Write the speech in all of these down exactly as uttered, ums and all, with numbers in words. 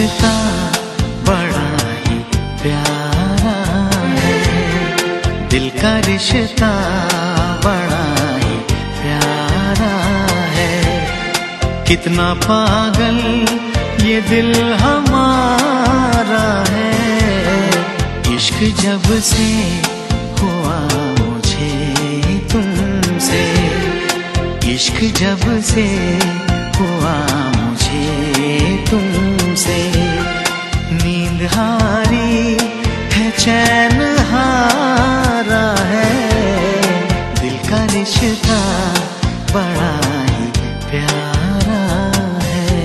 रिश्ता बड़ा ही प्यारा है, दिल का रिश्ता बड़ा ही प्यारा है। कितना पागल ये दिल हमारा है, इश्क जब से हुआ मुझे तुमसे, इश्क जब से हुआ मुझे तुमसे। नींद हारी है, चैन हारा है, दिल का रिश्ता बड़ा ही प्यारा है।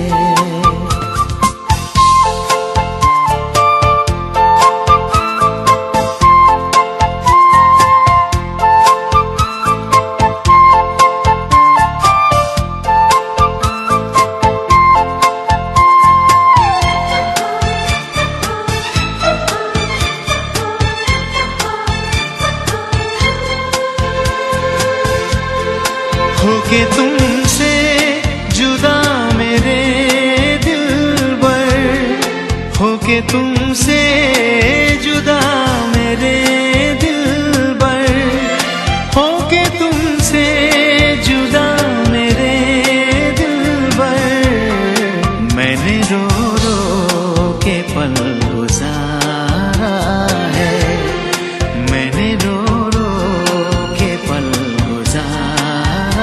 होके तुमसे जुदा मेरे दिलबर, होके तुमसे जुदा मेरे दिलबर, होके तुमसे जुदा मेरे दिलबर। मैंने रो रो के पल गुजारा है, मैंने रो रो के पल गुजारा।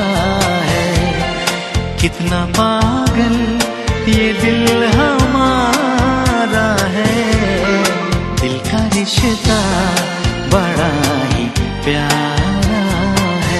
कितना पागल ये दिल हमारा है, दिल का रिश्ता बड़ा ही प्यारा है।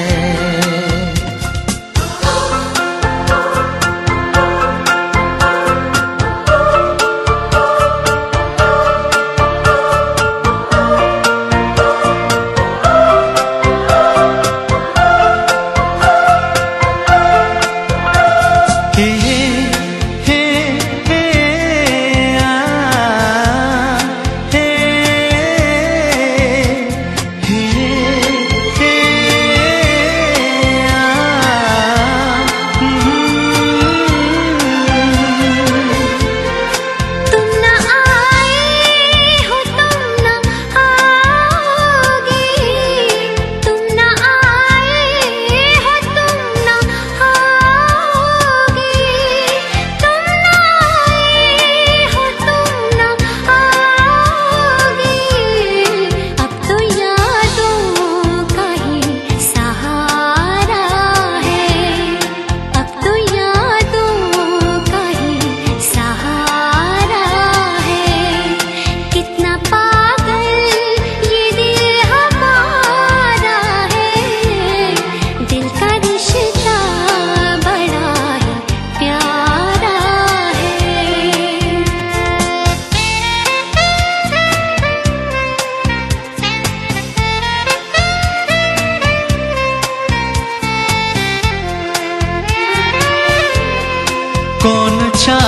कौन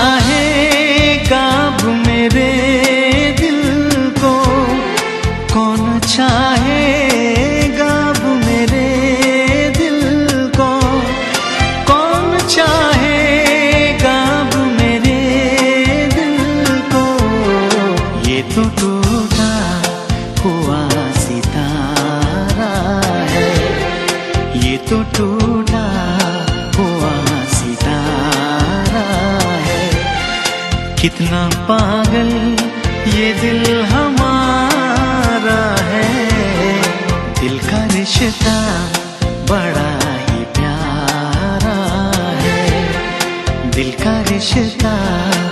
चाहेगा अब मेरे दिल को, कौन चाहेगा अब मेरे दिल को, कौन चाहेगा अब मेरे दिल को। ये तो टूटा हुआ सितारा है, ये तो टूटा हुआ सितारा है। कितना पागल ये दिल हमारा है, दिल का रिश्ता बड़ा ही प्यारा है, दिल का रिश्ता